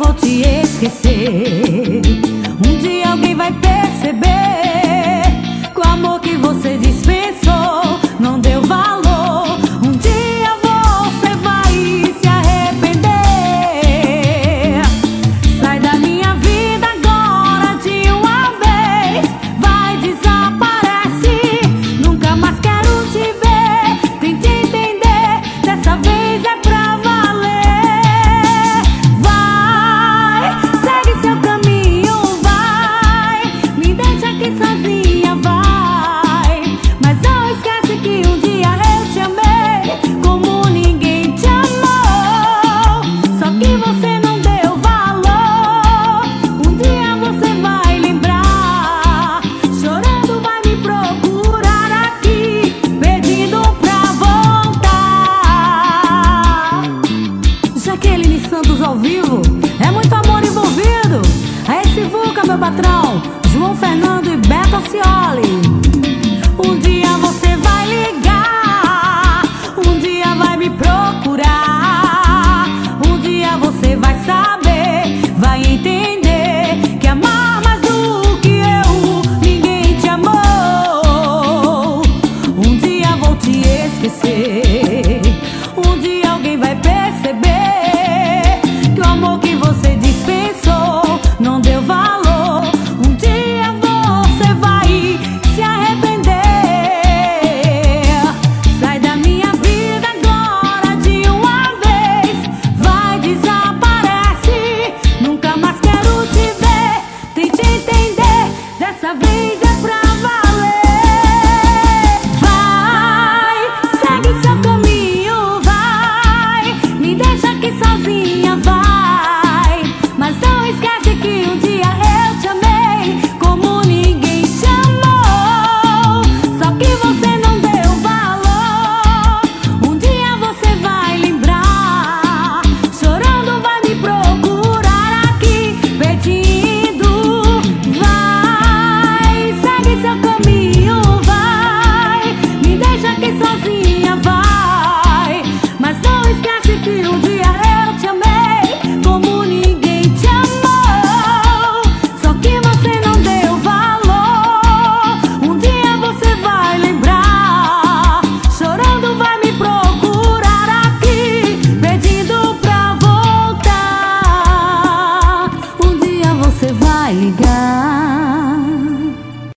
vou te esquecer. Um dia alguém vai perceber que o amor que você dispensou não deu valor. Um dia você vai se arrepender. Sai da minha vida agora de uma vez. Vai, desaparece, nunca mais quero te ver. Tente entender, dessa vez é pra valer. Vai, segue seu caminho, vai. Me deixa aqui sozinha, vai. Mas não esquece que um dia eu te amei como ninguém te amou. Só que você não deu valor. Um dia você vai lembrar. Chorando vai me procurar aqui, pedindo pra voltar. Jaqueline Santos ao vivo, é muito amor envolvido. A esse Vuca, meu patrão, João Fernando e Beto Alcioli.